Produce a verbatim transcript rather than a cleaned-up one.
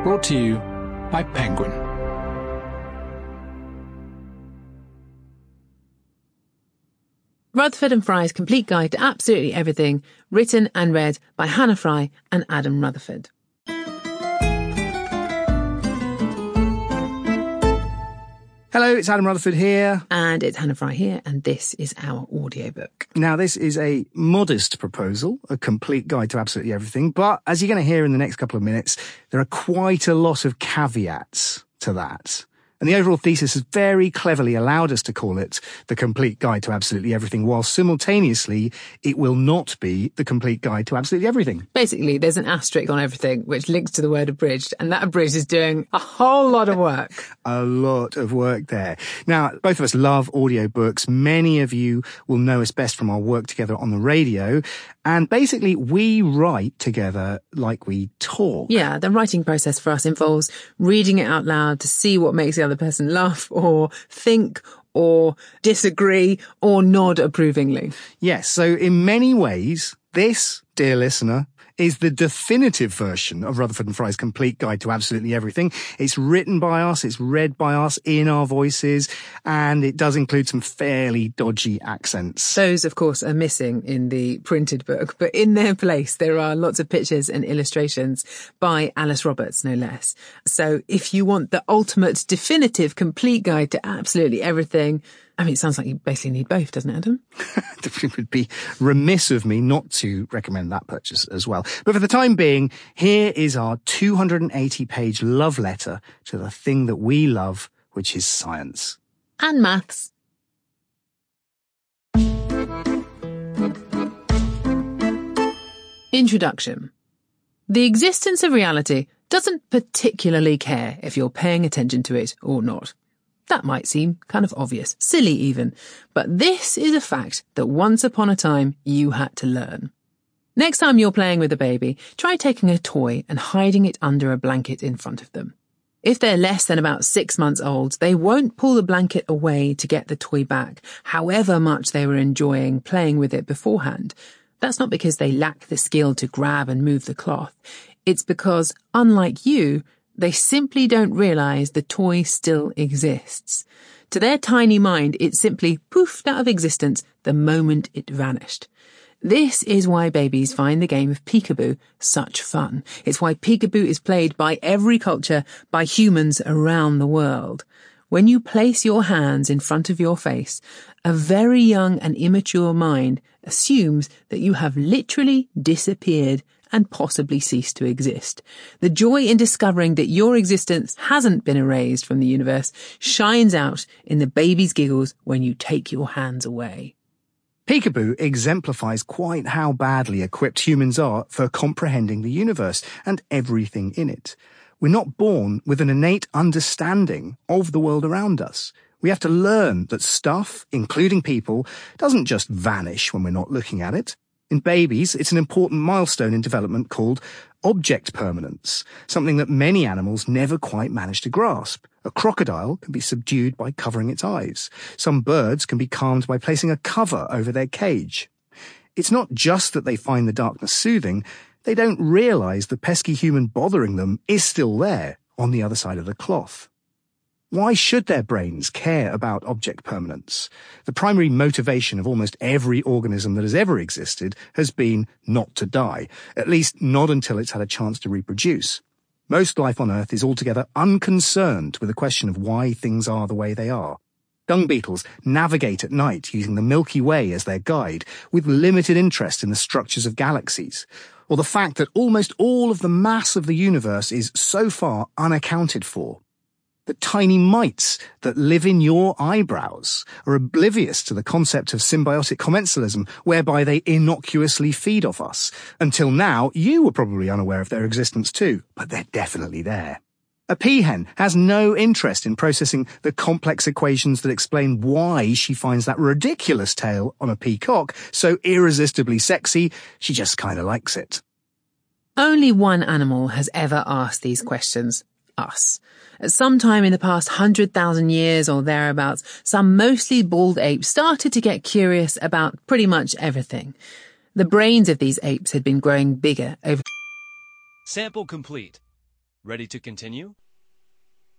Brought to you by Penguin. Rutherford and Fry's Complete Guide to Absolutely Everything, written and read by Hannah Fry and Adam Rutherford. Hello, it's Adam Rutherford here. And it's Hannah Fry here, and this is our audiobook. Now, this is a modest proposal, a complete guide to absolutely everything, but as you're going to hear in the next couple of minutes, there are quite a lot of caveats to that. And the overall thesis has very cleverly allowed us to call it the Complete Guide to Absolutely Everything, while simultaneously it will not be the Complete Guide to Absolutely Everything. Basically, there's an asterisk on everything, which links to the word abridged, and that abridged is doing a whole lot of work. A lot of work there. Now, both of us love audiobooks. Many of you will know us best from our work together on the radio. And basically, we write together like we talk. Yeah, the writing process for us involves reading it out loud to see what makes the other person laugh or think or disagree or nod approvingly. Yes, so in many ways, this, dear listener, is the definitive version of Rutherford and Fry's Complete Guide to Absolutely Everything. It's written by us, it's read by us in our voices, and it does include some fairly dodgy accents. Those, of course, are missing in the printed book, but in their place there are lots of pictures and illustrations by Alice Roberts, no less. So if you want the ultimate, definitive, complete guide to absolutely everything, I mean, it sounds like you basically need both, doesn't it, Adam? It would be remiss of me not to recommend that purchase as well. But for the time being, here is our two hundred eighty page love letter to the thing that we love, which is science. And maths. Introduction. The existence of reality doesn't particularly care if you're paying attention to it or not. That might seem kind of obvious, silly even, but this is a fact that once upon a time you had to learn. Next time you're playing with a baby, try taking a toy and hiding it under a blanket in front of them. If they're less than about six months old, they won't pull the blanket away to get the toy back, however much they were enjoying playing with it beforehand. That's not because they lack the skill to grab and move the cloth. It's because, unlike you, they simply don't realize the toy still exists. To their tiny mind, it simply poofed out of existence the moment it vanished. This is why babies find the game of peekaboo such fun. It's why peekaboo is played by every culture, by humans around the world. When you place your hands in front of your face, a very young and immature mind assumes that you have literally disappeared and possibly cease to exist. The joy in discovering that your existence hasn't been erased from the universe shines out in the baby's giggles when you take your hands away. Peekaboo exemplifies quite how badly equipped humans are for comprehending the universe and everything in it. We're not born with an innate understanding of the world around us. We have to learn that stuff, including people, doesn't just vanish when we're not looking at it. In babies, it's an important milestone in development called object permanence, something that many animals never quite manage to grasp. A crocodile can be subdued by covering its eyes. Some birds can be calmed by placing a cover over their cage. It's not just that they find the darkness soothing, they don't realize the pesky human bothering them is still there on the other side of the cloth. Why should their brains care about object permanence? The primary motivation of almost every organism that has ever existed has been not to die, at least not until it's had a chance to reproduce. Most life on Earth is altogether unconcerned with the question of why things are the way they are. Dung beetles navigate at night using the Milky Way as their guide, with limited interest in the structures of galaxies, or the fact that almost all of the mass of the universe is so far unaccounted for. The tiny mites that live in your eyebrows are oblivious to the concept of symbiotic commensalism, whereby they innocuously feed off us. Until now, you were probably unaware of their existence too, but they're definitely there. A peahen has no interest in processing the complex equations that explain why she finds that ridiculous tail on a peacock so irresistibly sexy, she just kind of likes it. Only one animal has ever asked these questions. Us. At some time in the past hundred thousand years or thereabouts, some mostly bald apes started to get curious about pretty much everything. The brains of these apes had been growing bigger over... Sample complete. Ready to continue?